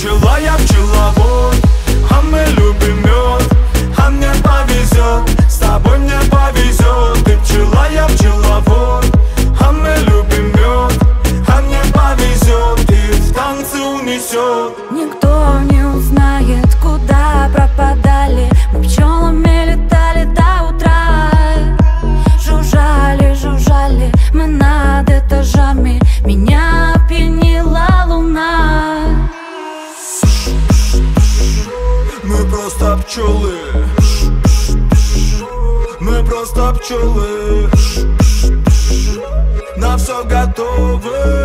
пчела, я пчеловод, а мы любим мед, а мне повезет, с тобой мне повезет. Ты пчела, я пчеловод, а мы любим мед, а мне повезет, и в танцы унесет. Никто не узнает, куда пропадали. Мы пчелами летали до утра. Жужжали, жужжали мы над этажами. Меня опьянила луна. Мы просто пчелы, мы просто пчелы, на все готовы,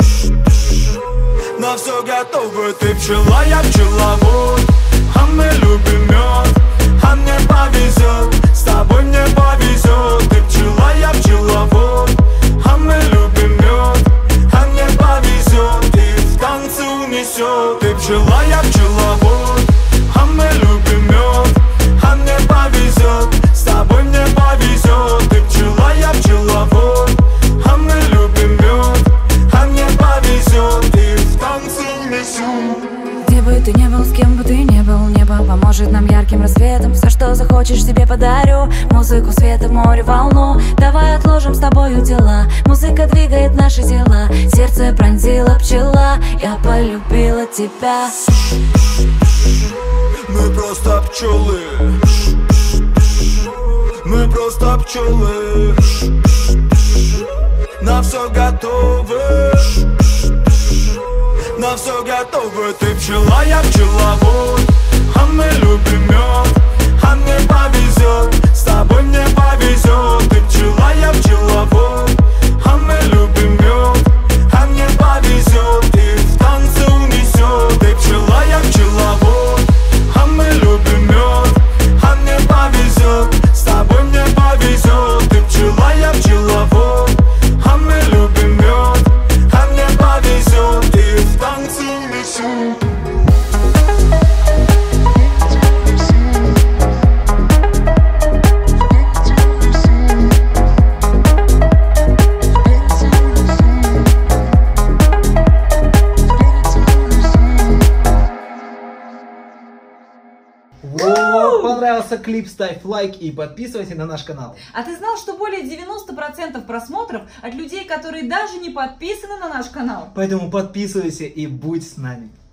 на все готовы. Ты пчела, я пчеловод, а мы любим мед, а мне повезет, с тобой мне повезет. Ты пчела, я пчеловод, а мы любим мед, а мне повезет, и в танцы унесет. Ты пчела, я пчеловод, а мы любим мед, а мне повезет, с тобой мне повезет. Ты пчела, я пчеловод, а мы любим мед, а мне повезет, и в танцы унесет. Где бы ты не был, с кем бы ты не был, небо поможет нам ярким рассветом. Все, что захочешь, себе подарю. Музыку, света, море, волну. Давай отложим с тобою дела. Музыка двигает наши тела. Сердце пронзила пчела. Я полюбила тебя. Мы просто пчелы, мы просто пчелы, на все готовы, на все готовы. Ты пчела, я пчеловод, а мы любим мед, а мне повезет, с тобой мне повезет. Ты пчела, я пчеловод, а мы любим мед, а мне повезет, и в танцы унесет. Ты пчела, я пчеловод, а мы любим мед, а мне повезет, с тобой мне повезет. Ты пчела, я пчеловод, а мы любим мед, а мне повезет, и в танцы унесет. Вот, понравился клип, ставь лайк и подписывайся на наш канал. А ты знал, что более 90% просмотров от людей, которые даже не подписаны на наш канал? Поэтому подписывайся и будь с нами.